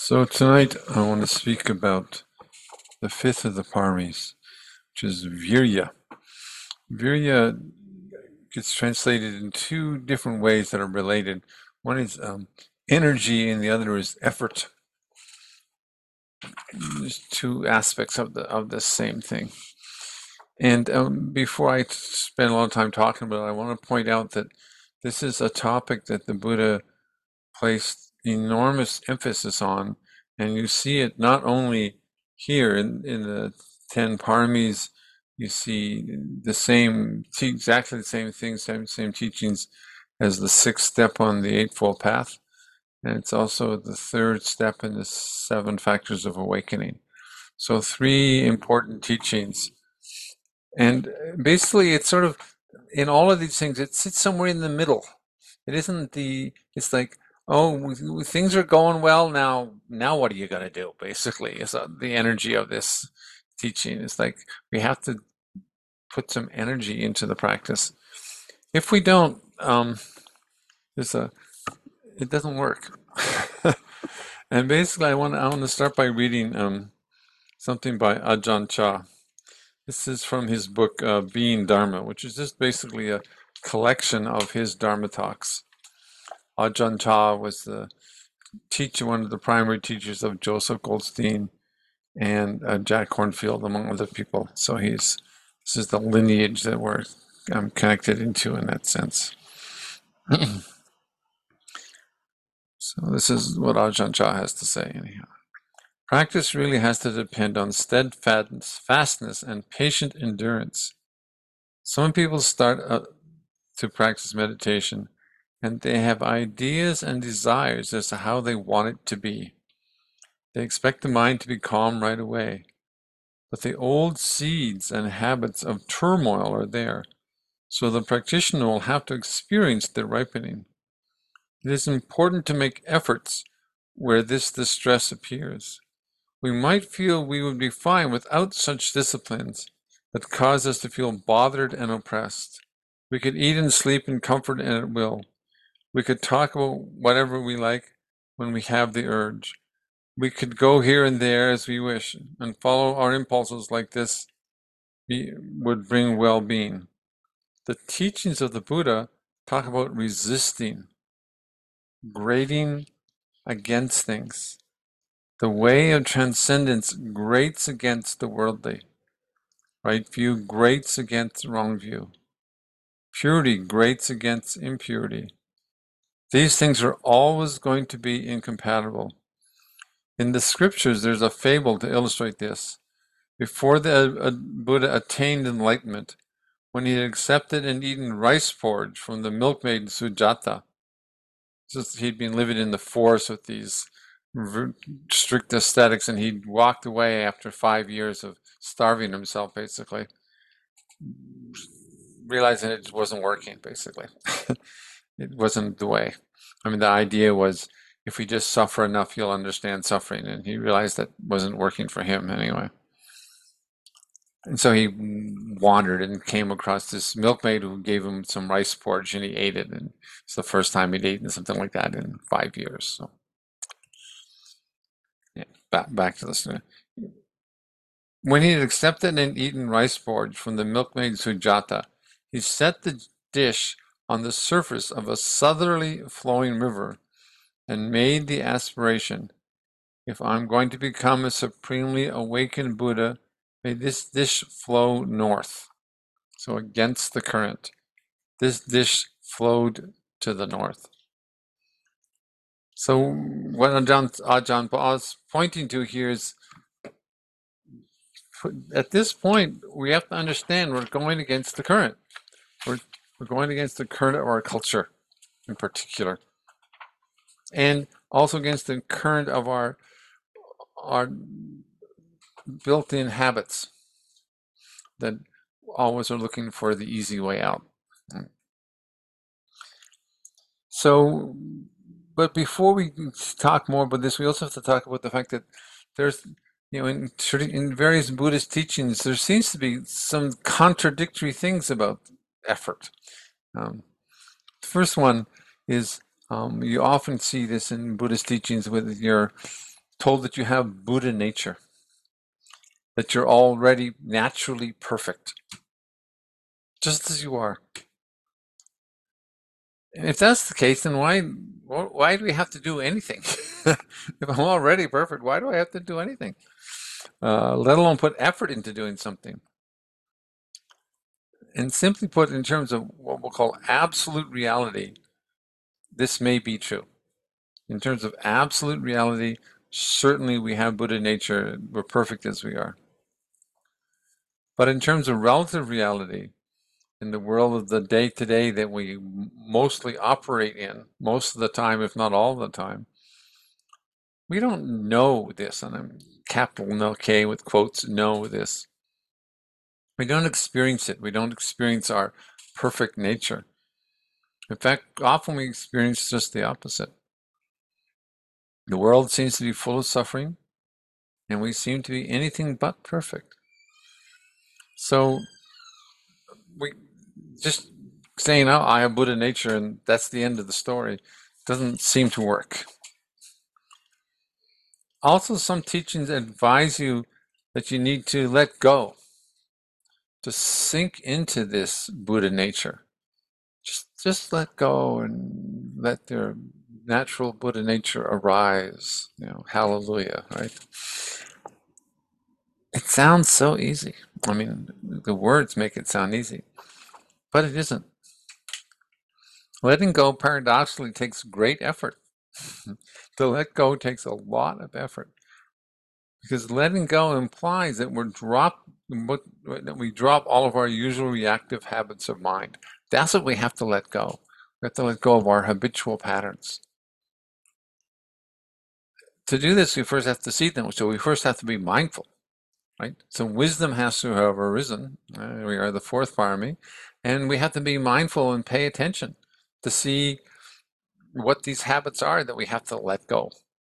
So tonight I want to speak about the fifth of the paramis, which is virya. Virya gets translated in two different ways that are related. One is energy, and the other is effort. There's two aspects of the same thing. And before I spend a lot of time talking about it, I want to point out that this is a topic that the Buddha placed enormous emphasis on, and you see it not only here in the 10 paramis. You see the same, exactly the same things, same teachings as the sixth step on the Eightfold Path, and it's also the third step in the seven factors of awakening. So three important teachings, and basically it's sort of in all of these things, it sits somewhere in the middle. It isn't it's like, oh, things are going well now. Now what are you going to do? Basically, is the energy of this teaching. It's like we have to put some energy into the practice. If we don't, there's a, it doesn't work. And basically, I want to start by reading something by Ajahn Chah. This is from his book Being Dharma, which is just basically a collection of his Dharma talks. Ajahn Chah was the teacher, one of the primary teachers of Joseph Goldstein and Jack Kornfield, among other people. So this is the lineage that we're connected into in that sense. So this is what Ajahn Chah has to say anyhow. Practice really has to depend on steadfastness and patient endurance. Some people start to practice meditation and they have ideas and desires as to how they want it to be. They expect the mind to be calm right away. But the old seeds and habits of turmoil are there, so the practitioner will have to experience their ripening. It is important to make efforts where this distress appears. We might feel we would be fine without such disciplines that cause us to feel bothered and oppressed. We could eat and sleep in comfort and at will. We could talk about whatever we like when we have the urge. We could go here and there as we wish and follow our impulses like this would bring well-being. The teachings of the Buddha talk about resisting, grating against things. The way of transcendence grates against the worldly. Right view grates against wrong view. Purity grates against impurity. These things are always going to be incompatible. In the scriptures, there's a fable to illustrate this. Before the Buddha attained enlightenment, when he had accepted and eaten rice porridge from the milkmaid Sujata, just he'd been living in the forest with these strict ascetics, and he'd walked away after 5 years of starving himself, basically, realizing it wasn't working, basically. It wasn't the way. I mean, the idea was if we just suffer enough, you'll understand suffering, and he realized that wasn't working for him anyway. And so he wandered and came across this milkmaid who gave him some rice porridge, and he ate it. And it's the first time he'd eaten something like that in 5 years. So, yeah, back to this. When he had accepted and eaten rice porridge from the milkmaid Sujata, he set the dish on the surface of a southerly flowing river and made the aspiration, if I'm going to become a supremely awakened Buddha, may this dish flow north. So against the current, this dish flowed to the north. So what Ajahn Paul is pointing to here is, at this point, we have to understand we're going against the current. We're going against the current of our culture in particular, and also against the current of our built-in habits that always are looking for the easy way out. So, but before we talk more about this, we also have to talk about the fact that there's, in various Buddhist teachings, there seems to be some contradictory things about effort. The first one is, you often see this in Buddhist teachings with told that you have Buddha nature, that you're already naturally perfect, just as you are. And if that's the case, then why do we have to do anything? If I'm already perfect, why do I have to do anything? Let alone put effort into doing something. And simply put, in terms of what we'll call absolute reality, this may be true. In terms of absolute reality, certainly we have Buddha nature, we're perfect as we are. But in terms of relative reality, in the world of the day-to-day that we mostly operate in, most of the time, if not all the time, we don't know this, and I'm capital no K with quotes, know this. We don't experience it. We don't experience our perfect nature. In fact, often we experience just the opposite. The world seems to be full of suffering, and we seem to be anything but perfect. So we just saying, oh, I have Buddha nature, and that's the end of the story, doesn't seem to work. Also, some teachings advise you that you need to let go, to sink into this Buddha nature. Just let go and let their natural Buddha nature arise. Hallelujah, right? It sounds so easy. I mean, the words make it sound easy, but it isn't. Letting go paradoxically takes great effort. To let go takes a lot of effort because letting go implies that that we drop all of our usual reactive habits of mind. That's what we have to let go. We have to let go of our habitual patterns. To do this, we first have to see them. So we first have to be mindful, right? So wisdom has to have arisen. We are the fourth parami, and we have to be mindful and pay attention to see what these habits are that we have to let go.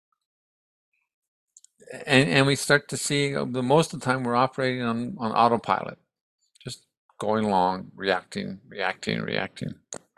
And we start to see the most of the time we're operating on autopilot, just going along, reacting, reacting, reacting.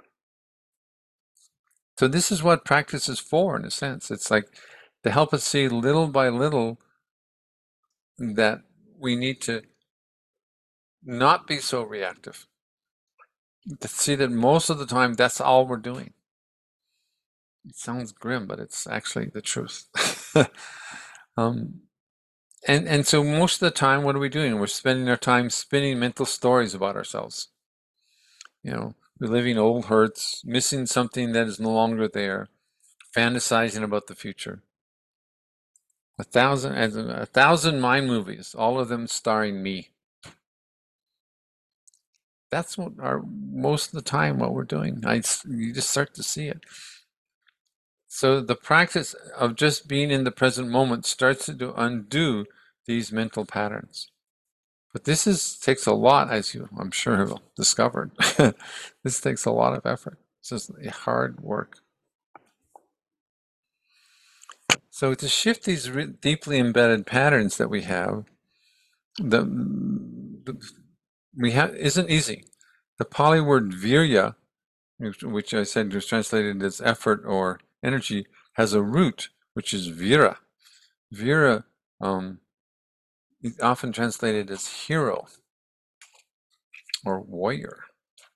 So this is what practice is for, in a sense. It's like to help us see little by little that we need to not be so reactive. To see that most of the time that's all we're doing. It sounds grim, but it's actually the truth. um, and so most of the time, what are we doing? We're spending our time spinning mental stories about ourselves. Reliving old hurts, missing something that is no longer there, fantasizing about the future. A thousand mind movies, all of them starring me. That's what most of the time what we're doing. You just start to see it. So the practice of just being in the present moment starts to undo these mental patterns. But takes a lot, as I'm sure have discovered. This takes a lot of effort. It's just hard work. So to shift these deeply embedded patterns that we have, isn't easy. The Pali word virya, which I said was translated as effort or energy, has a root which is vira. Vira is often translated as hero or warrior.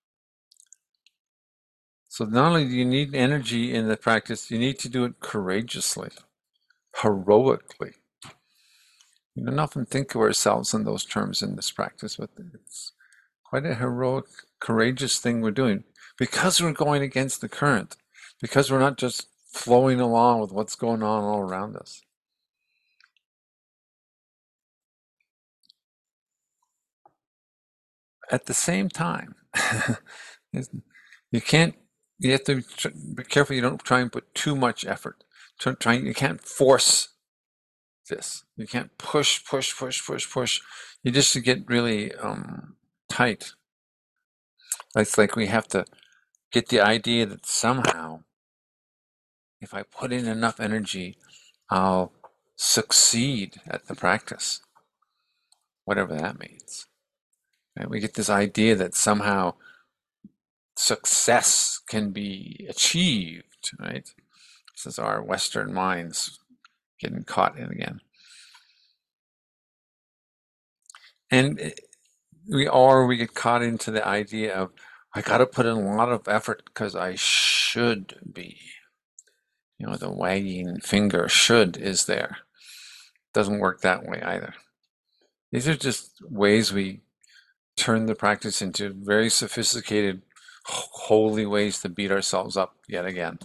So not only do you need energy in the practice, you need to do it courageously, heroically. We don't often think of ourselves in those terms in this practice, but it's quite a heroic, courageous thing we're doing because we're going against the current, because we're not just flowing along with what's going on all around us. At the same time, you can't, you have to be careful you don't try and put too much effort. You can't force this. You can't push, push, push, push, push. You just get really tight. It's like we have to get the idea that somehow, if I put in enough energy, I'll succeed at the practice, whatever that means. Right? We get this idea that somehow success can be achieved, right? This is our Western minds getting caught in again. And we get caught into the idea of, I got to put in a lot of effort because I should be. The wagging finger should is there. Doesn't work that way either. These are just ways we turn the practice into very sophisticated, holy ways to beat ourselves up yet again.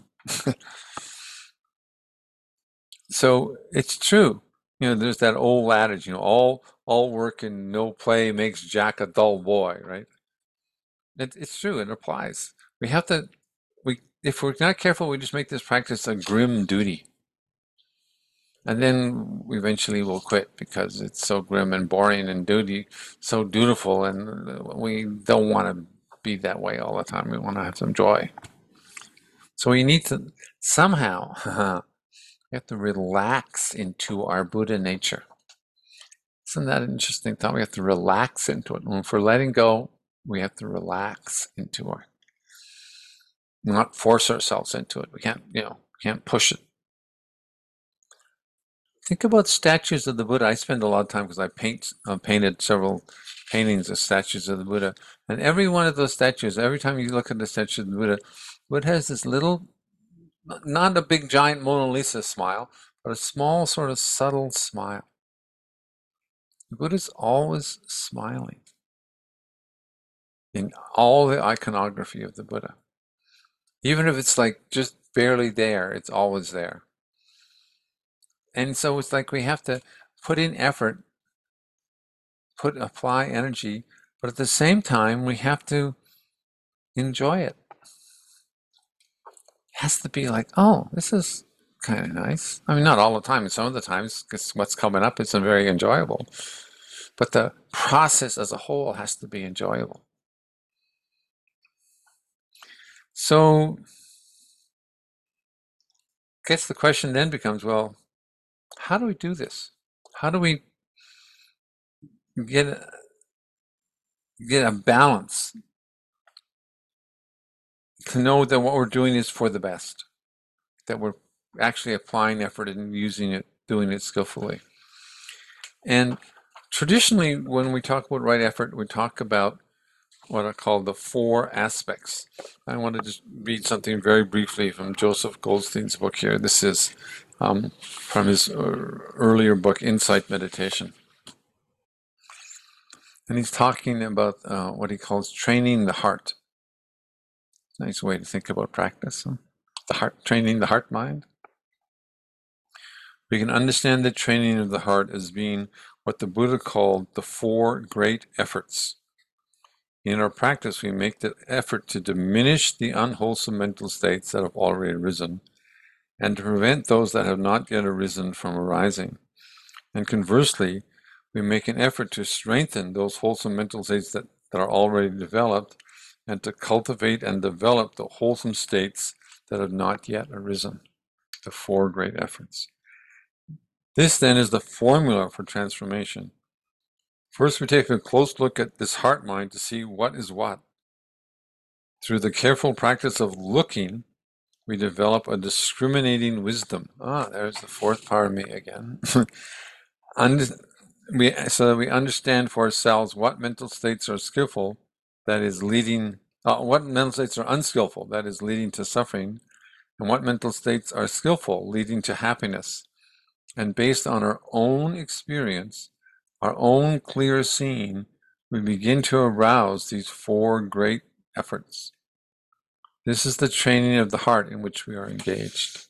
So it's true. There's that old adage, all work and no play makes Jack a dull boy, right? It's true. It applies. We have to, if we're not careful, we just make this practice a grim duty. And then eventually we'll quit because it's so grim and boring and so dutiful, and we don't want to be that way all the time. We want to have some joy. So we need to somehow, we have to relax into our Buddha nature. Isn't that an interesting thought? We have to relax into it. If we're letting go, we have to relax into it. Not force ourselves into it. We can't push it. Think about statues of the Buddha. I spend a lot of time because I painted several paintings of statues of the Buddha. And every one of those statues, every time you look at the statue of the Buddha has this little, not a big giant Mona Lisa smile, but a small sort of subtle smile. The Buddha's always smiling in all the iconography of the Buddha. Even if it's like just barely there, it's always there. And so it's like we have to put in effort, apply energy, but at the same time, we have to enjoy it. It has to be like, oh, this is kind of nice. I mean, not all the time. Some of the times, because what's coming up isn't very enjoyable. But the process as a whole has to be enjoyable. So, I guess the question then becomes, well, how do we do this? How do we get a balance to know that what we're doing is for the best, that we're actually applying effort and doing it skillfully? And traditionally, when we talk about right effort, we talk about what are called the 4 aspects. I want to just read something very briefly from Joseph Goldstein's book here. This is from his earlier book, Insight Meditation. And he's talking about what he calls training the heart. Nice way to think about practice. Huh? The heart, training the heart mind. We can understand the training of the heart as being what the Buddha called the 4 great efforts. In our practice, we make the effort to diminish the unwholesome mental states that have already arisen, and to prevent those that have not yet arisen from arising. And conversely, we make an effort to strengthen those wholesome mental states that are already developed, and to cultivate and develop the wholesome states that have not yet arisen. The 4 great efforts. This then is the formula for transformation. First, we take a close look at this heart mind to see what is what. Through the careful practice of looking, we develop a discriminating wisdom. There's the 4th part of me again. So that we understand for ourselves what mental states are skillful, that is leading, what mental states are unskillful, that is leading to suffering, and what mental states are skillful, leading to happiness. And based on our own experience, our own clear seeing, we begin to arouse these 4 great efforts. This is the training of the heart in which we are engaged.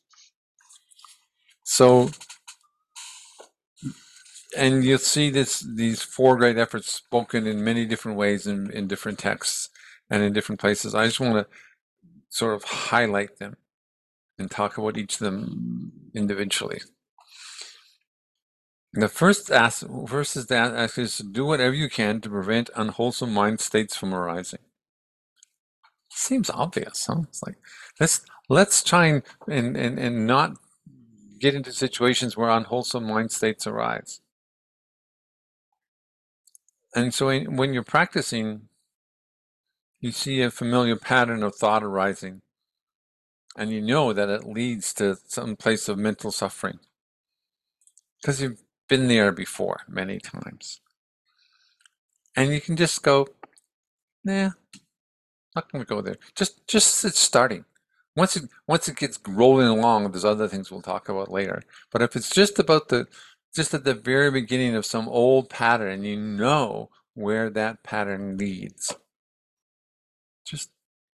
So, and you'll see these 4 great efforts spoken in many different ways in different texts and in different places. I just want to sort of highlight them and talk about each of them individually. The first is to do whatever you can to prevent unwholesome mind states from arising. Seems obvious, huh? It's like let's try and not get into situations where unwholesome mind states arise. And so when you're practicing, you see a familiar pattern of thought arising, and you know that it leads to some place of mental suffering. because you've been there before many times. And you can just go, nah, not going to go there. Just it's starting. Once it gets rolling along, there's other things we'll talk about later. But if it's just at the very beginning of some old pattern, you know where that pattern leads. Just,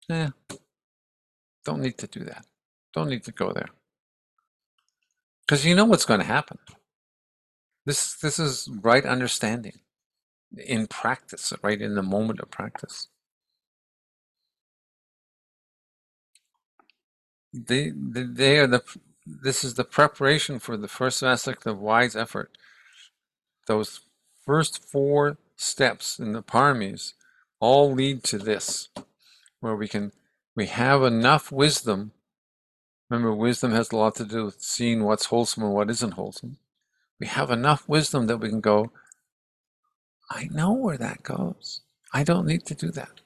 don't need to do that. Don't need to go there. Because you know what's going to happen. This is right understanding in practice, right in the moment of practice. They are this is the preparation for the first aspect of wise effort. Those first four steps in the paramis all lead to this, where we have enough wisdom. Remember, wisdom has a lot to do with seeing what's wholesome and what isn't wholesome. We have enough wisdom that we can go, I know where that goes. I don't need to do that.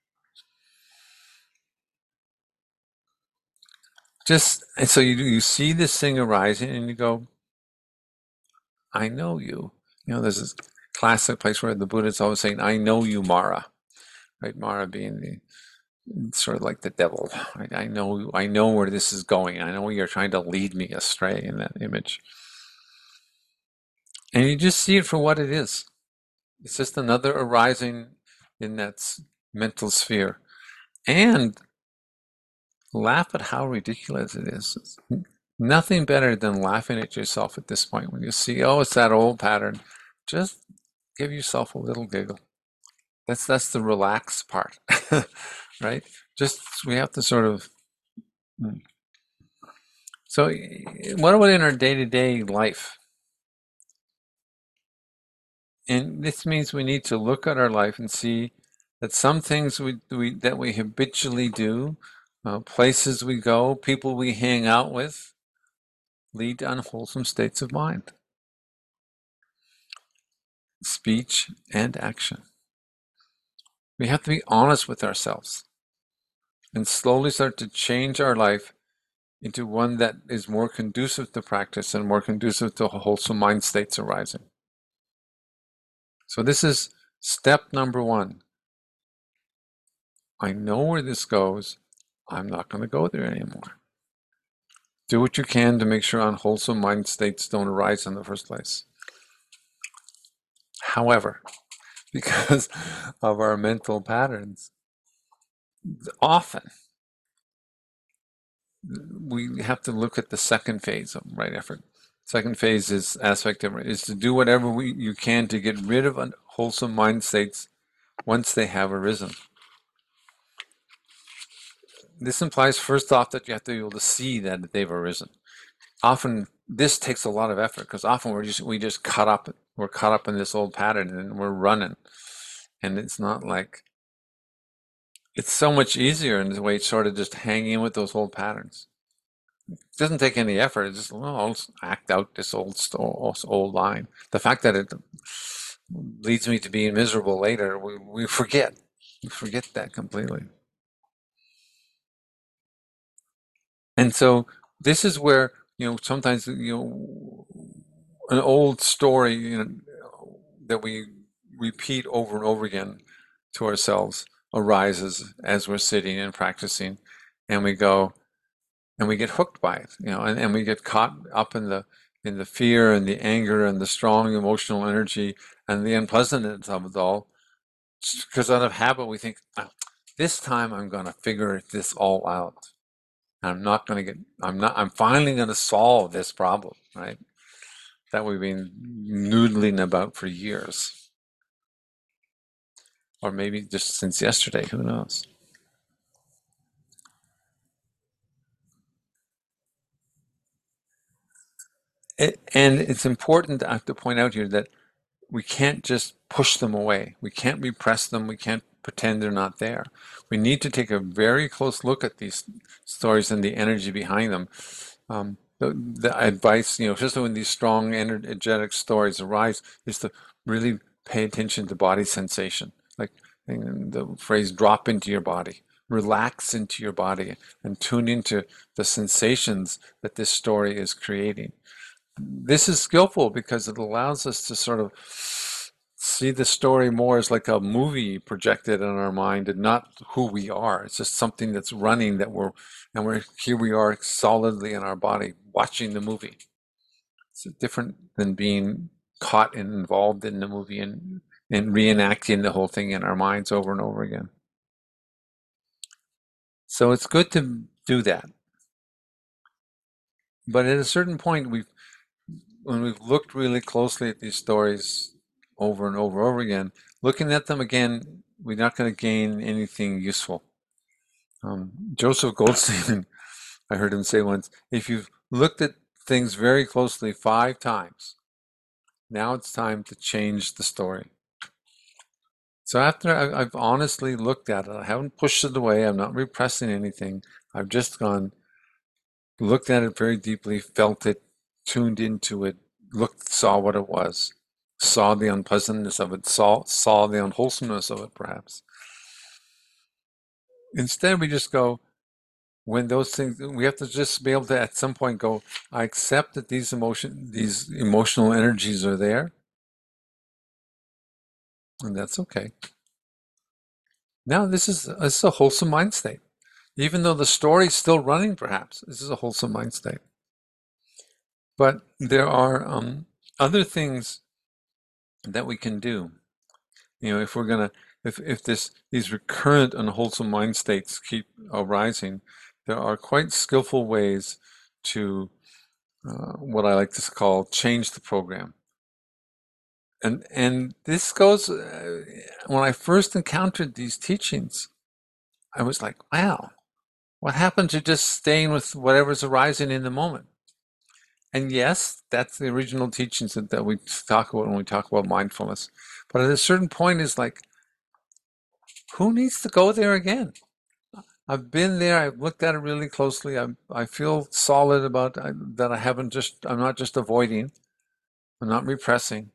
And so you see this thing arising and you go, I know you. There's this classic place where the Buddha is always saying, I know you, Mara. Right? Mara being sort of like the devil. Right? I know where this is going. I know you're trying to lead me astray in that image. And you just see it for what it is. It's just another arising in that mental sphere. And laugh at how ridiculous it is. Nothing better than laughing at yourself at this point when you see, oh, it's that old pattern. Just give yourself a little giggle. That's the relaxed part, right? Just we have to sort of. So, what about in our day-to-day life? And this means we need to look at our life and see that some things that we habitually do, places we go, people we hang out with, lead to unwholesome states of mind, speech, and action. We have to be honest with ourselves and slowly start to change our life into one that is more conducive to practice and more conducive to wholesome mind states arising. So this is step number one. I know where this goes. I'm not going to go there anymore. Do what you can to make sure unwholesome mind states don't arise in the first place. However, because of our mental patterns, often we have to look at the second phase of right effort. Second phase is aspect of is to do whatever you can to get rid of unwholesome mind states once they have arisen. This implies first off that you have to be able to see that they've arisen. Often this takes a lot of effort because often we're caught up in this old pattern and we're running, and it's not like it's so much easier in the way it's sort of just hanging with those old patterns. It doesn't take any effort. It's just, well, I'll just act out this old line. The fact that it leads me to being miserable later, we forget. We forget that completely. And so this is where, sometimes, an old story, that we repeat over and over again to ourselves arises as we're sitting and practicing, and we go, and we get hooked by it, and we get caught up in the fear and the anger and the strong emotional energy and the unpleasantness of it all, because out of habit we think, this time I'm going to figure this all out. I'm finally going to solve this problem, right? That we've been noodling about for years. Or maybe just since yesterday, who knows? And it's important to point out here that we can't just push them away. We can't repress them. We can't pretend they're not there. We need to take a very close look at these stories and the energy behind them. The advice, especially when these strong, energetic stories arise, is to really pay attention to body sensation. Like the phrase, drop into your body, relax into your body, and tune into the sensations that this story is creating. this is skillful because it allows us to sort of see the story more as like a movie projected in our mind and not who we are. It's just something that's running that we're here we are solidly in our body watching the movie. It's different than being caught and involved in the movie and reenacting the whole thing in our minds over and over again. So it's good to do that. But at a certain point, when we've looked really closely at these stories over and over again, looking at them again, we're not going to gain anything useful. Joseph Goldstein, I heard him say once, if you've looked at things very closely 5 times, now it's time to change the story. So after I've honestly looked at it, I haven't pushed it away, I'm not repressing anything. I've just gone, looked at it very deeply, felt it, tuned into it, looked, saw what it was, saw the unpleasantness of it, saw the unwholesomeness of it, perhaps. Instead, we just go, when those things, we have to just be able to at some point go, I accept that these emotional energies are there, and that's okay. Now, this is a wholesome mind state. Even though the story's still running, perhaps, this is a wholesome mind state. But there are other things that we can do. If we're gonna, if these recurrent unwholesome mind states keep arising, there are quite skillful ways to what I like to call change the program. And this goes when I first encountered these teachings, I was like, wow, what happened to just staying with whatever's arising in the moment? And yes, that's the original teachings that we talk about when we talk about mindfulness. But at a certain point, it's like, who needs to go there again? I've been there. I've looked at it really closely. I feel solid about that. I'm not just avoiding. I'm not repressing.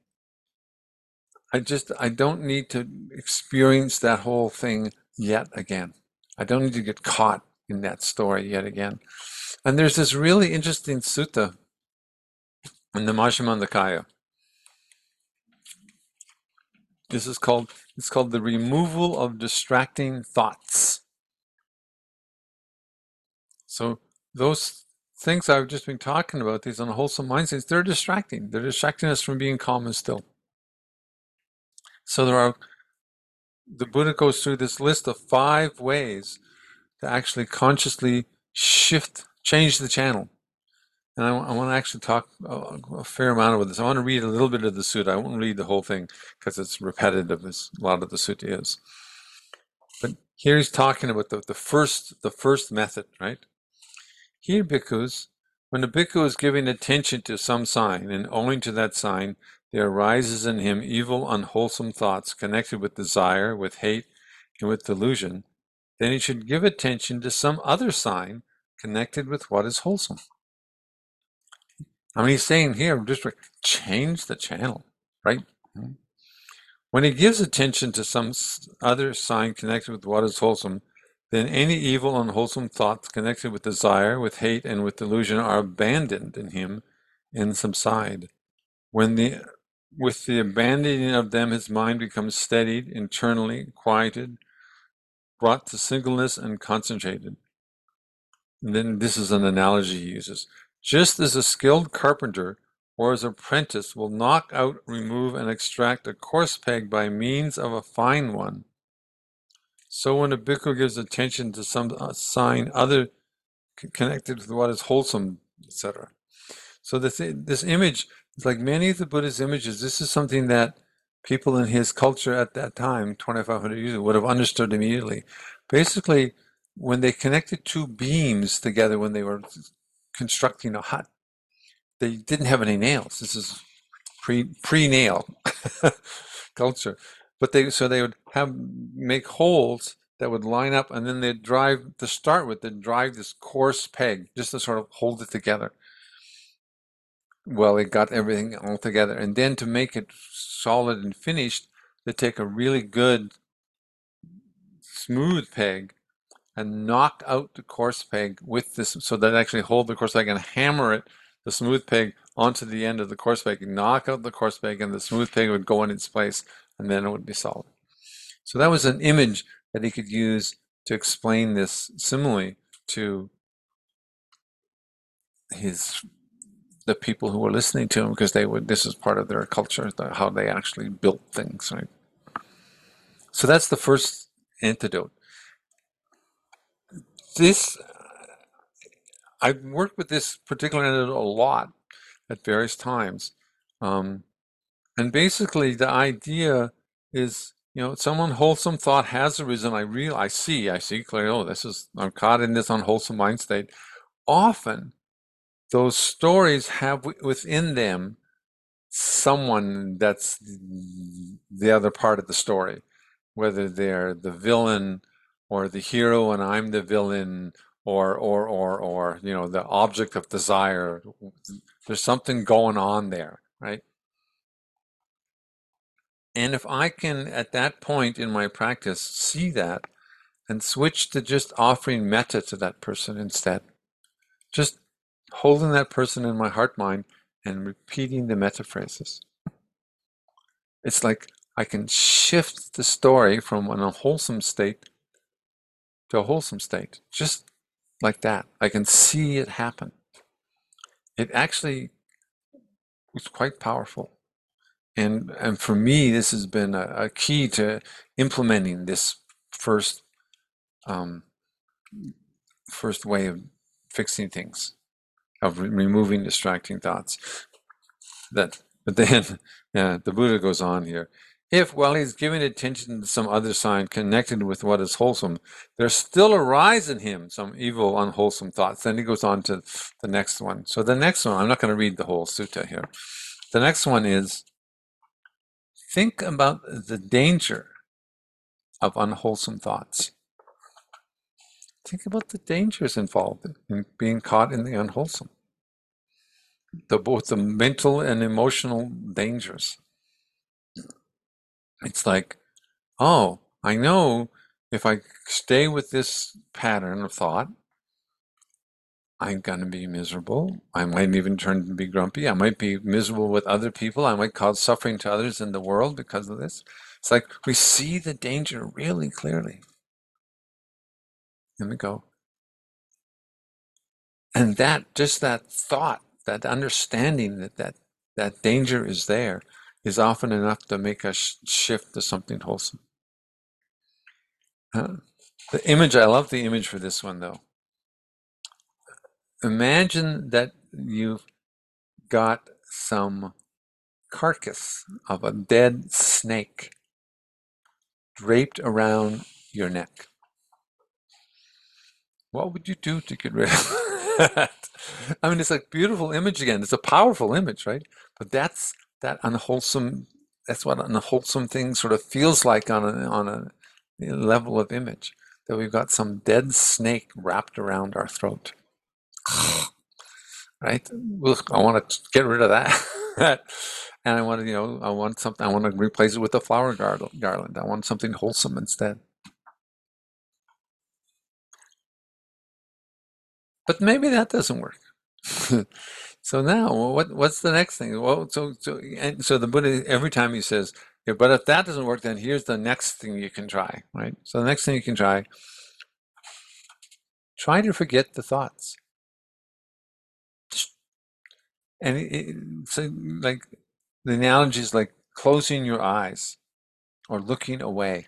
I don't need to experience that whole thing yet again. I don't need to get caught in that story yet again. And there's this really interesting sutta in the Majjhima Nikaya. It's called the removal of distracting thoughts. So those things I've just been talking about, these unwholesome mindsets, they're distracting. They're distracting us from being calm and still. So the Buddha goes through this list of 5 ways to actually consciously change the channel. And I want to actually talk a fair amount about this. I want to read a little bit of the sutta. I won't read the whole thing because it's repetitive, as a lot of the sutta is. But here he's talking about the first method, right? Here, bhikkhus, when a bhikkhu is giving attention to some sign, and owing to that sign, there arises in him evil, unwholesome thoughts connected with desire, with hate, and with delusion, then he should give attention to some other sign connected with what is wholesome. I mean, he's saying here, just change the channel, right? When he gives attention to some other sign connected with what is wholesome, then any evil, unwholesome thoughts connected with desire, with hate, and with delusion are abandoned in him and subside. With the abandoning of them, his mind becomes steadied, internally quieted, brought to singleness and concentrated. And then this is an analogy he uses. Just as a skilled carpenter or his apprentice will knock out, remove, and extract a coarse peg by means of a fine one, so when a bhikkhu gives attention to some sign other connected with what is wholesome, etc. So this image is like many of the Buddha's images. This is something that people in his culture at that time, 2,500 years ago, would have understood immediately. Basically, when they connected 2 beams together when they were constructing a hut, they didn't have any nails. This is pre-nail culture. But they would make holes that would line up, and then they'd drive this coarse peg just to sort of hold it together. Well, it got everything all together, and then to make it solid and finished, they take a really good smooth peg and knock out the coarse peg with this, so that it actually hold the coarse peg and hammer it, the smooth peg, onto the end of the course peg, knock out the course peg, and the smooth peg would go in its place, and then it would be solid. So that was an image that he could use to explain this simile to the people who were listening to him, because this is part of their culture, how they actually built things, right? So that's the first antidote. This, I've worked with this particular antidote a lot at various times. And basically the idea is, some unwholesome thought has arisen. I see clearly, I'm caught in this unwholesome mind state. Often those stories have within them someone that's the other part of the story, whether they're the villain or the hero and I'm the villain, or the object of desire. There's something going on there, right? And if I can, at that point in my practice, see that and switch to just offering metta to that person instead, just holding that person in my heart mind and repeating the metta phrases. It's like I can shift the story from an unwholesome state to a wholesome state, just like that. I can see it happen. It actually is quite powerful. And for me, this has been a key to implementing this first um, first way of fixing things, of removing distracting thoughts. But then, yeah, the Buddha goes on here. If, while he's giving attention to some other sign connected with what is wholesome, there still arise in him some evil, unwholesome thoughts. Then he goes on to the next one. So the next one, I'm not going to read the whole sutta here. The next one is, think about the danger of unwholesome thoughts. Think about the dangers involved in being caught in the unwholesome. Both the mental and emotional dangers. It's like, oh, I know if I stay with this pattern of thought, I'm going to be miserable. I might even turn to be grumpy. I might be miserable with other people. I might cause suffering to others in the world because of this. It's like we see the danger really clearly. And we go. And just that thought, that understanding that danger is there, is often enough to make us shift to something wholesome. The image, I love the image for this one though. Imagine that you've got some carcass of a dead snake draped around your neck. What would you do to get rid of that? I mean, it's a beautiful image again. It's a powerful image, right? But that's what an unwholesome thing sort of feels like on a level of image. That we've got some dead snake wrapped around our throat. Right? I want to get rid of that. And I want to, I want something, I want to replace it with a flower garland. I want something wholesome instead. But maybe that doesn't work. So now, what's the next thing? Well, so the Buddha, every time he says, yeah, but if that doesn't work, then here's the next thing you can try, right? So the next thing you can try to forget the thoughts. And so like the analogy is like closing your eyes or looking away.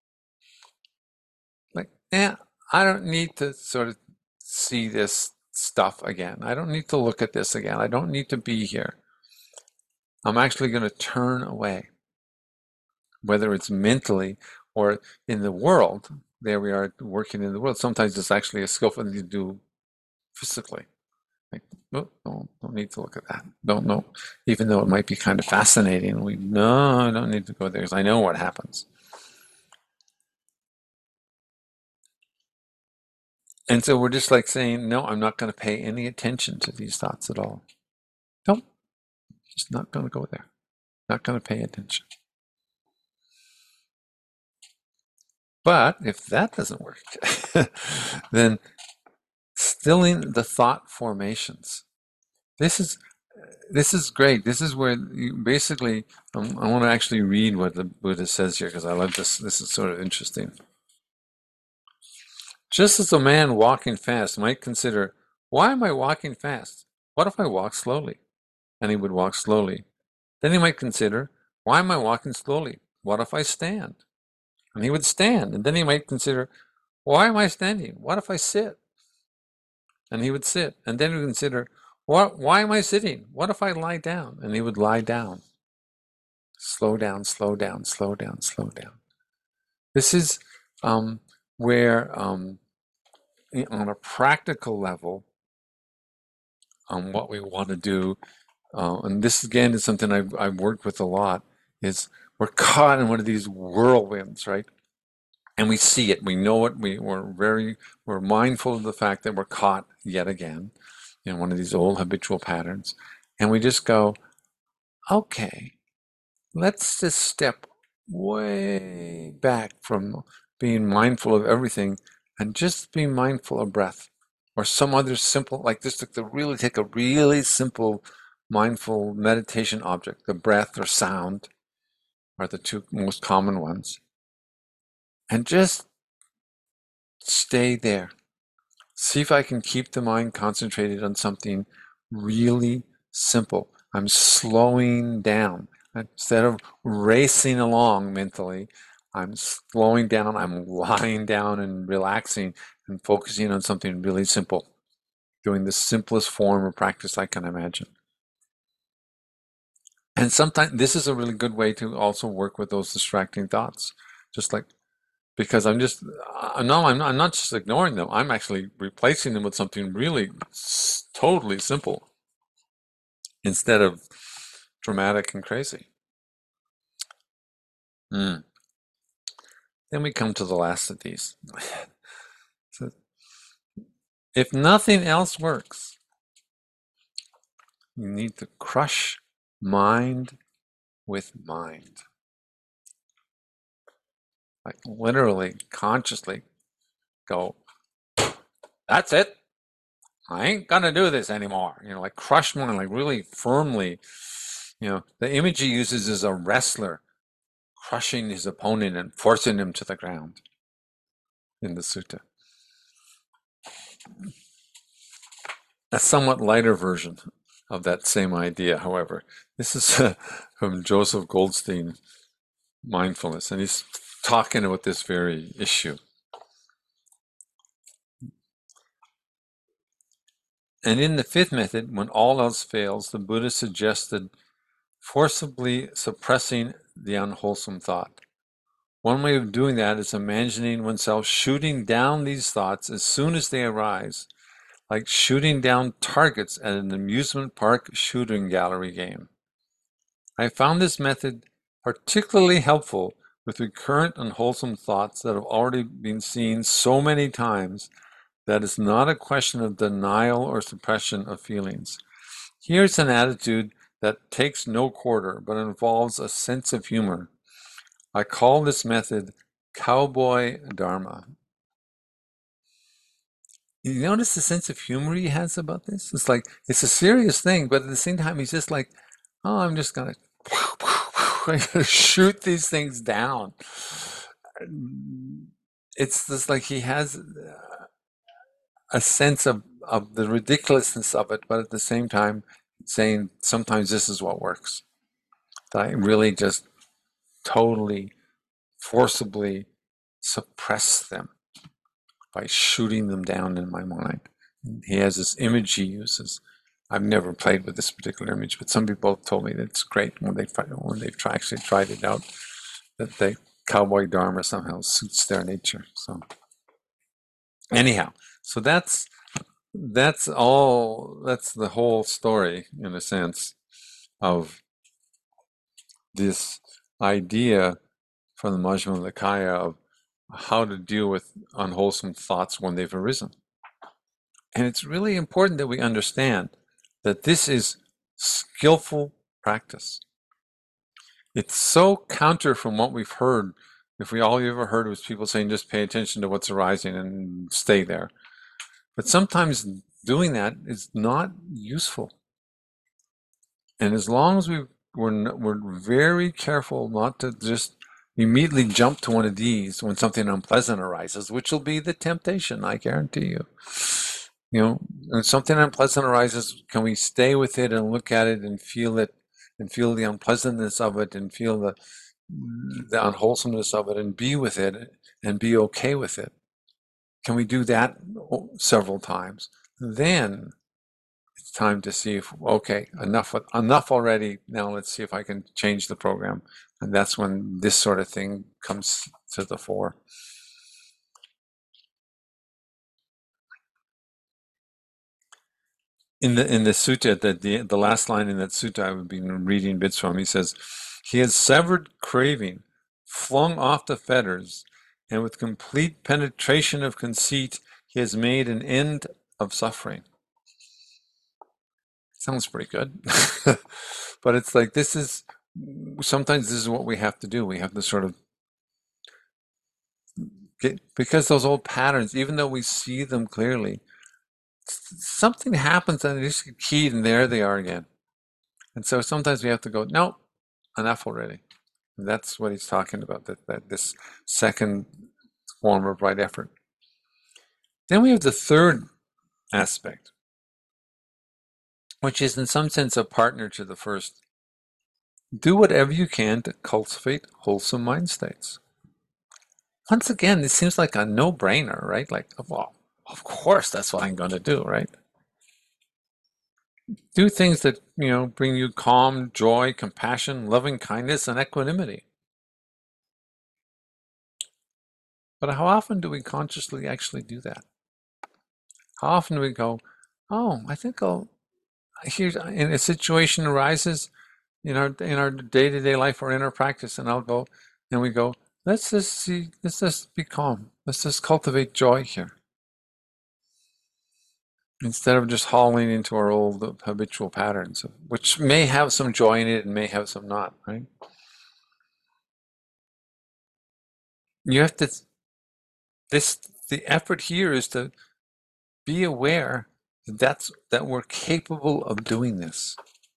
Like, I don't need to sort of see this stuff again. I don't need to look at this again. I don't need to be here. I'm actually going to turn away, whether it's mentally or in the world. There we are working in the world. Sometimes it's actually a skillful thing to do physically. Like, no, don't need to look at that. Don't know, even though it might be kind of fascinating. I don't need to go there because I know what happens. And so we're just like saying, no, I'm not going to pay any attention to these thoughts at all. Nope, just not going to go there. Not going to pay attention. But if that doesn't work, then stilling the thought formations. This is this is great. This is where you basically, I want to actually read what the Buddha says here because I love this. This is sort of interesting. Just as a man walking fast might consider, why am I walking fast? What if I walk slowly? And he would walk slowly. Then he might consider, why am I walking slowly? What if I stand? And he would stand. And then he might consider, why am I standing? What if I sit? And he would sit. And then he would consider, why am I sitting? What if I lie down? And he would lie down. Slow down, slow down, slow down, slow down. This is where, on a practical level, what we want to do, and this again is something I've worked with a lot, is we're caught in one of these whirlwinds, right? And we see it, we know it, we're mindful of the fact that we're caught yet again in one of these old habitual patterns. And we just go, okay, let's just step way back from being mindful of everything and just be mindful of breath or some other simple, like this, take a really simple mindful meditation object. The breath or sound are the two most common ones. And just stay there. See if I can keep the mind concentrated on something really simple. I'm slowing down. Instead of racing along mentally, I'm slowing down. I'm lying down and relaxing and focusing on something really simple, doing the simplest form of practice I can imagine. And sometimes this is a really good way to also work with those distracting thoughts. Just like, because no, I'm not just ignoring them. I'm actually replacing them with something really totally simple instead of dramatic and crazy. Mm. Then we come to the last of these. So, if nothing else works, you need to crush mind with mind. Like literally, consciously go, that's it. I ain't gonna do this anymore. Like crush mind, like really firmly. The image he uses is a wrestler crushing his opponent and forcing him to the ground in the sutta. A somewhat lighter version of that same idea, however. This is from Joseph Goldstein, Mindfulness, and he's talking about this very issue. And in the fifth method, when all else fails, the Buddha suggested forcibly suppressing the unwholesome thought. One way of doing that is imagining oneself shooting down these thoughts as soon as they arise, like shooting down targets at an amusement park shooting gallery game. I found this method particularly helpful with recurrent unwholesome thoughts that have already been seen so many times that it's not a question of denial or suppression of feelings. Here's an attitude that takes no quarter but involves a sense of humor. I call this method cowboy dharma. You notice the sense of humor he has about this? It's like, it's a serious thing, but at the same time, he's just like, oh, I'm just gonna shoot these things down. It's just like he has a sense of the ridiculousness of it, but at the same time, saying sometimes this is what works. That I really just totally forcibly suppress them by shooting them down in my mind. And he has this image he uses. I've never played with this particular image, but some people have told me that it's great when they've actually tried it out, that the cowboy dharma somehow suits their nature. So anyhow, so that's all. That's the whole story, in a sense, of this idea from the Majjhima Nikaya of how to deal with unwholesome thoughts when they've arisen. And it's really important that we understand that this is skillful practice. It's so counter from what we've heard. If all you ever heard was people saying, just pay attention to what's arising and stay there. But sometimes doing that is not useful. And as long as we're very careful not to just immediately jump to one of these when something unpleasant arises, which will be the temptation, I guarantee you. You know, when something unpleasant arises, can we stay with it and look at it and feel the unpleasantness of it and feel the unwholesomeness of it and be with it and be okay with it? Can we do that several times? Then it's time to see if, okay, enough already. Now let's see if I can change the program. And that's when this sort of thing comes to the fore. In the sutta, the last line in that sutta I've been reading bits from, he says, he has severed craving, flung off the fetters, and with complete penetration of conceit, he has made an end of suffering. Sounds pretty good. But it's like sometimes this is what we have to do. We have to sort of because those old patterns, even though we see them clearly, something happens and they just get keyed and there they are again. And so sometimes we have to go, no, enough already. And that's what he's talking about, that this second form of right effort. Then we have the third aspect, which is in some sense a partner to the first. Do whatever you can to cultivate wholesome mind states. Once again, it seems like a no-brainer, right? Like, well, of course that's what I'm going to do, right? Do things that, bring you calm, joy, compassion, loving kindness, and equanimity. But how often do we consciously actually do that? How often do we go, oh, I think here's, in a situation arises in our day-to-day life or in our practice, and I'll go, and we go, let's just be calm. Let's just cultivate joy here. Instead of just hauling into our old habitual patterns, which may have some joy in it and may have some not, right? You have to, the effort here is to be aware that we're capable of doing this.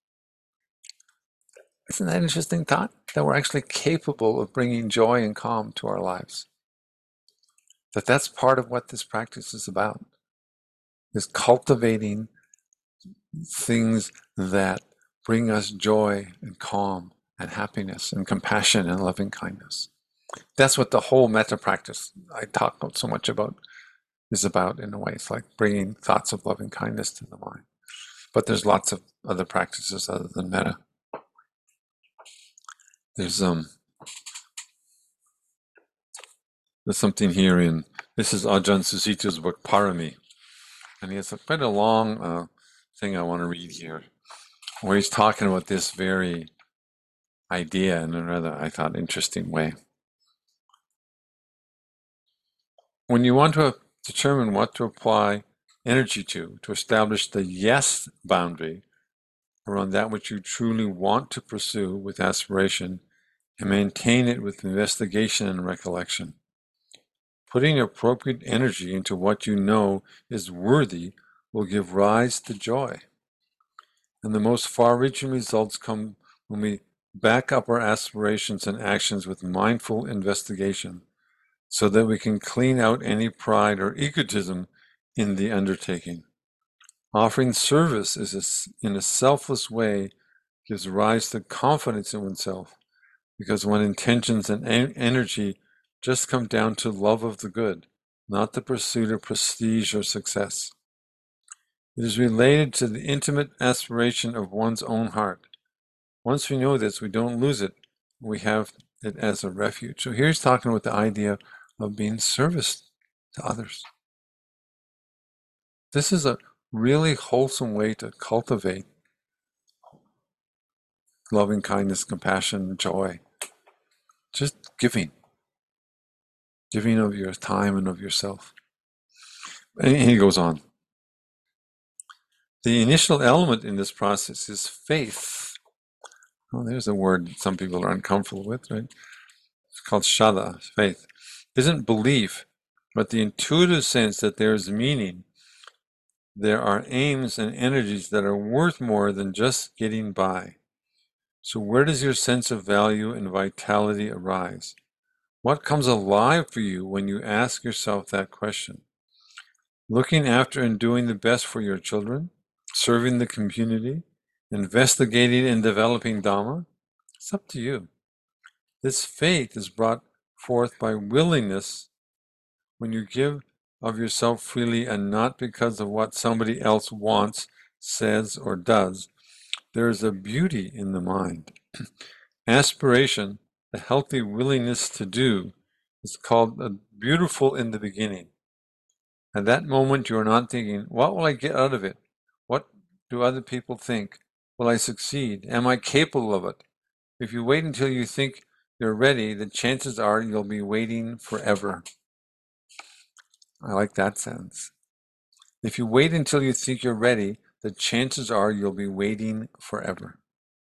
Isn't that an interesting thought? That we're actually capable of bringing joy and calm to our lives. That's part of what this practice is about, is cultivating things that bring us joy and calm and happiness and compassion and loving kindness. That's what the whole metta practice I talk so much about is about, in a way. It's like bringing thoughts of loving kindness to the mind. But there's lots of other practices other than metta. There's something here this is Ajahn Susito's book Parami, and he has quite a long thing I want to read here, where he's talking about this very idea in a rather, I thought, interesting way. When you want to determine what to apply energy to establish the yes boundary around that which you truly want to pursue with aspiration and maintain it with investigation and recollection, putting appropriate energy into what you know is worthy will give rise to joy. And the most far-reaching results come when we back up our aspirations and actions with mindful investigation, so that we can clean out any pride or egotism in the undertaking. Offering service in a selfless way gives rise to confidence in oneself, because when intentions and energy just come down to love of the good, not the pursuit of prestige or success. It is related to the intimate aspiration of one's own heart. Once we know this, we don't lose it. We have it as a refuge. So here's talking about the idea of being service to others. This is a really wholesome way to cultivate loving kindness, compassion, joy. Just giving of your time and of yourself. And he goes on. The initial element in this process is faith. Oh, there's a word some people are uncomfortable with, right? It's called shraddha, faith. Isn't belief, but the intuitive sense that there is meaning there are aims and energies that are worth more than just getting by. So where does your sense of value and vitality arise? What comes alive for you when you ask yourself that question? Looking after and doing the best for your children, serving the community, investigating and developing Dhamma? It's up to you. This faith is brought forth by willingness when you give of yourself freely and not because of what somebody else wants, says, or does. There is a beauty in the mind. Aspiration, the healthy willingness to do, is called beautiful in the beginning. At that moment, you are not thinking, what will I get out of it? What do other people think? Will I succeed? Am I capable of it? If you wait until you think you're ready, the chances are you'll be waiting forever. I like that sentence. If you wait until you think you're ready, the chances are you'll be waiting forever.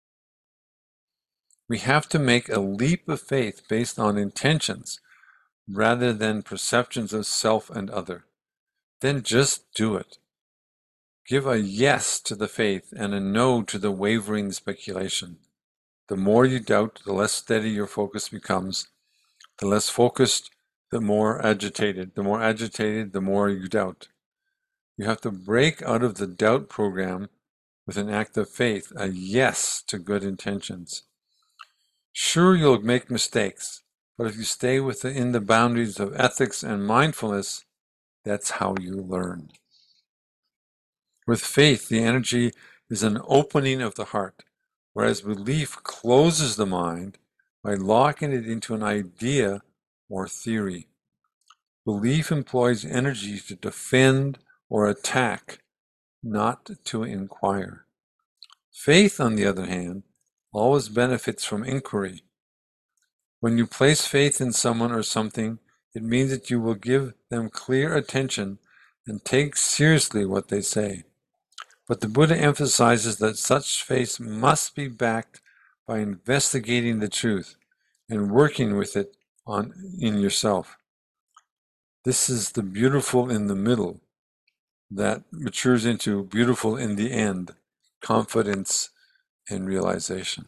We have to make a leap of faith based on intentions rather than perceptions of self and other. Then just do it. Give a yes to the faith and a no to the wavering speculation. The more you doubt, the less steady your focus becomes. The less focused, the more agitated. The more agitated, the more you doubt. You have to break out of the doubt program with an act of faith, a yes to good intentions. Sure, you'll make mistakes, but if you stay within the boundaries of ethics and mindfulness, that's how you learn. With faith, the energy is an opening of the heart, whereas belief closes the mind by locking it into an idea or theory. Belief employs energy to defend or attack, not to inquire. Faith, on the other hand, always benefits from inquiry. When you place faith in someone or something, it means that you will give them clear attention and take seriously what they say. But the Buddha emphasizes that such faith must be backed by investigating the truth and working with it in yourself. This is the beautiful in the middle that matures into beautiful in the end, confidence and realization.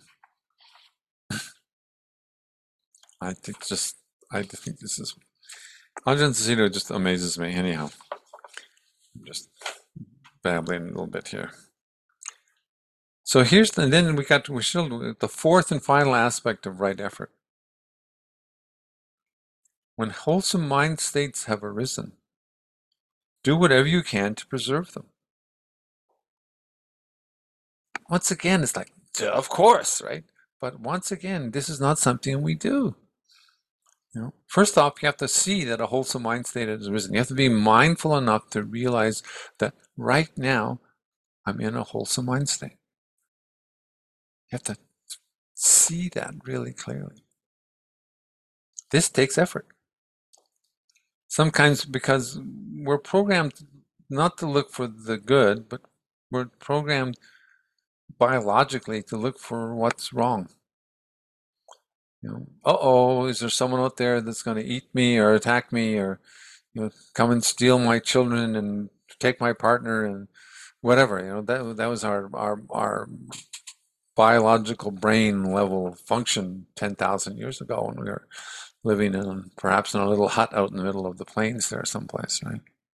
I just think this is, Ajahn Sucitto just amazes me. Anyhow, I'm just babbling a little bit here. So and then we still the fourth and final aspect of right effort. When wholesome mind states have arisen, do whatever you can to preserve them. Once again, it's like, of course, right? But once again, this is not something we do. First off, you have to see that a wholesome mind state has arisen. You have to be mindful enough to realize that right now I'm in a wholesome mind state. You have to see that really clearly. This takes effort. Sometimes because we're programmed not to look for the good, but we're programmed biologically to look for what's wrong. Uh-oh, is there someone out there that's going to eat me or attack me or come and steal my children and take my partner and whatever. That was our biological brain level function 10,000 years ago when we were living perhaps in a little hut out in the middle of the plains there someplace, right?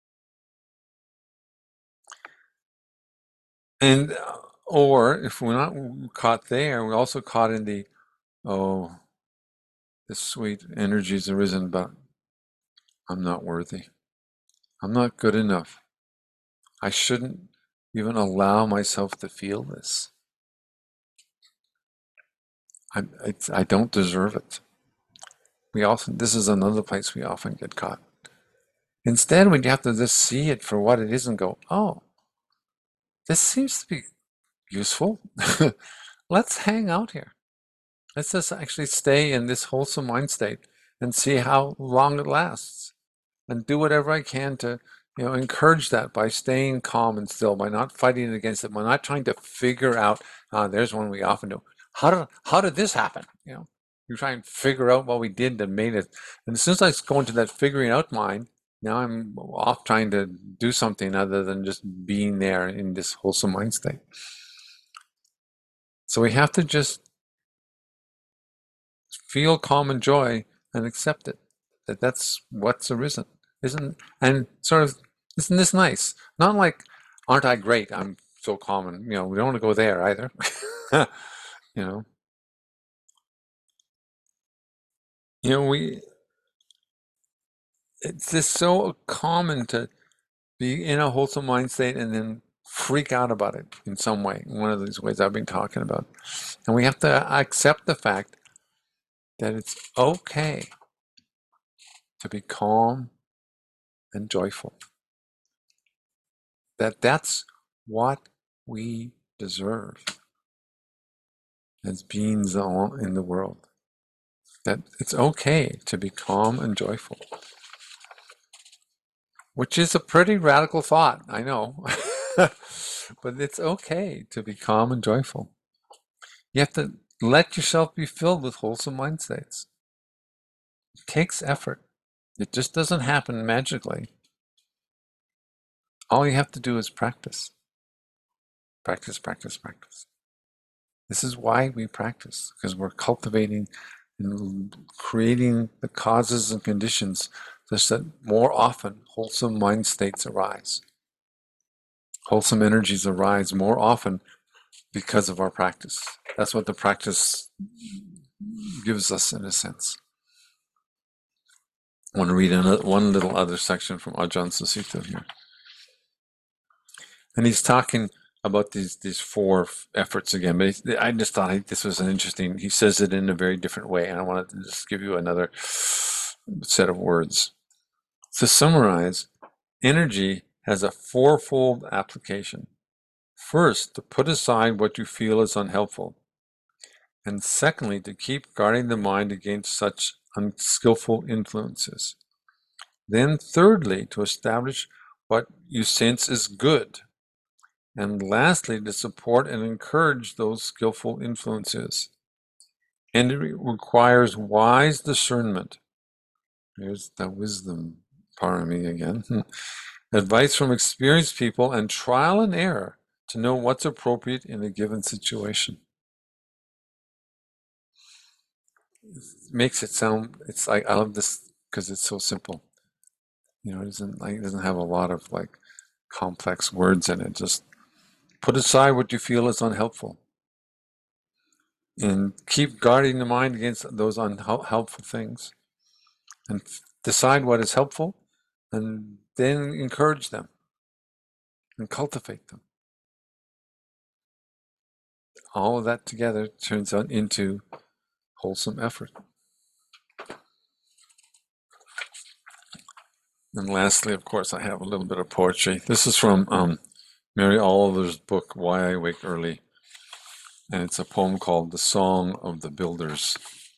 And or if we're not caught there, we're also caught in the, oh, this sweet energy's arisen, but I'm not worthy. I'm not good enough. I shouldn't even allow myself to feel this. I don't deserve it. This is another place we often get caught. Instead, we have to just see it for what it is and go, oh, this seems to be useful. Let's hang out here. Let's just actually stay in this wholesome mind state and see how long it lasts. And do whatever I can to, encourage that by staying calm and still, by not fighting against it, by not trying to figure out, there's one we often do. How did this happen? You try and figure out what we did that made it. And as soon as I go into that figuring out mind, Now I'm off trying to do something other than just being there in this wholesome mind state. So we have to just feel calm and joy and accept it, that that's what's arisen. And sort of, isn't this nice? Not like, aren't I great? I'm so calm, and we don't want to go there either. you know, we it's just so common to be in a wholesome mind state and then freak out about it in some way, one of these ways I've been talking about. And we have to accept the fact that it's okay to be calm and joyful. That's what we deserve as beings in the world. That it's okay to be calm and joyful. Which is a pretty radical thought, I know. But it's okay to be calm and joyful. You have to let yourself be filled with wholesome mind states. It takes effort. It just doesn't happen magically. All you have to do is practice. Practice, practice, practice. This is why we practice, because we're cultivating and creating the causes and conditions such that more often wholesome mind states arise. Wholesome energies arise more often because of our practice. That's what the practice gives us, in a sense. I want to read one little other section from Ajahn Susita here. And he's talking about these four efforts again, but I just thought this was an interesting, he says it in a very different way, and I wanted to just give you another set of words. To summarize, energy has a fourfold application. First, to put aside what you feel is unhelpful. And secondly, to keep guarding the mind against such unskillful influences. Then thirdly, to establish what you sense is good. And lastly, to support and encourage those skillful influences. And it requires wise discernment. There's the wisdom part of me again. Advice from experienced people and trial and error to know what's appropriate in a given situation. It makes it sound, it's like, I love this because it's so simple. It doesn't have a lot of complex words in it. Just put aside what you feel is unhelpful. And keep guarding the mind against those unhelpful things. And decide what is helpful, and then encourage them and cultivate them. All of that together turns out into wholesome effort. And lastly, of course, I have a little bit of poetry. This is from Mary Oliver's book, Why I Wake Early. And it's a poem called The Song of the Builders.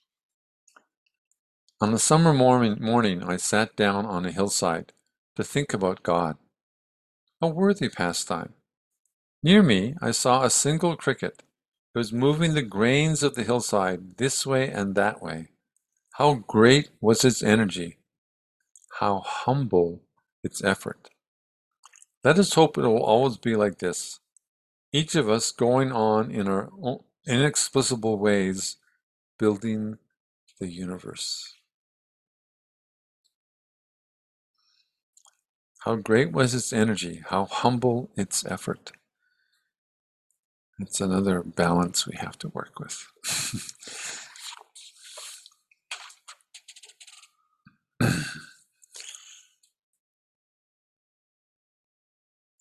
On a summer morning, I sat down on a hillside to think about God. A worthy pastime. Near me, I saw a single cricket. It was moving the grains of the hillside this way and that way. How great was its energy! How humble its effort! Let us hope it will always be like this. Each of us going on in our inexplicable ways, building the universe. How great was its energy, how humble its effort. It's another balance we have to work with.